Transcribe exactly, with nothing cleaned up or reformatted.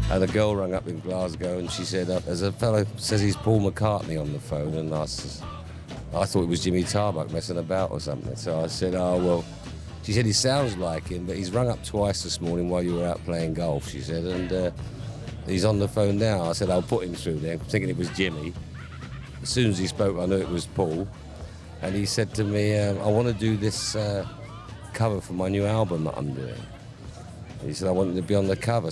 And a girl rang up in Glasgow and she said, uh, there's a fellow says he's Paul McCartney on the phone. And I, s- I thought it was Jimmy Tarbuck messing about or something. So I said, oh, well, she said he sounds like him, but he's rung up twice this morning while you were out playing golf, she said, and uh, he's on the phone now. I said, I'll put him through there, thinking it was Jimmy. As soon as he spoke, I knew it was Paul. And he said to me, um, I want to do this uh, cover for my new album that I'm doing. He said, I want it to be on the cover.